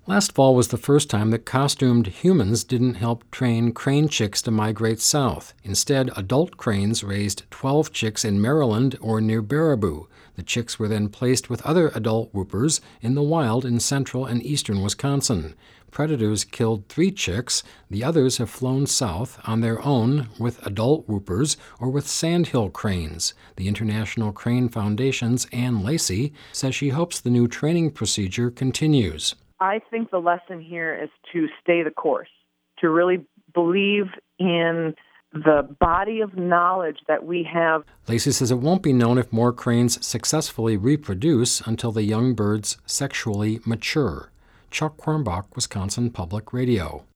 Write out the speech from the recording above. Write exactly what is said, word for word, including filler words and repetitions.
Last fall was the first time that costumed humans didn't help train crane chicks to migrate south. Instead, adult cranes raised twelve chicks in Maryland or near Baraboo. The chicks were then placed with other adult whoopers in the wild in central and eastern Wisconsin. Predators killed three chicks. The others have flown south on their own with adult whoopers or with sandhill cranes. The International Crane Foundation's Ann Lacey says she hopes the new training procedure continues. I think the lesson here is to stay the course, to really believe in the body of knowledge that we have. Lacey says it won't be known if more cranes successfully reproduce until the young birds sexually mature. Chuck Quirmbach, Wisconsin Public Radio.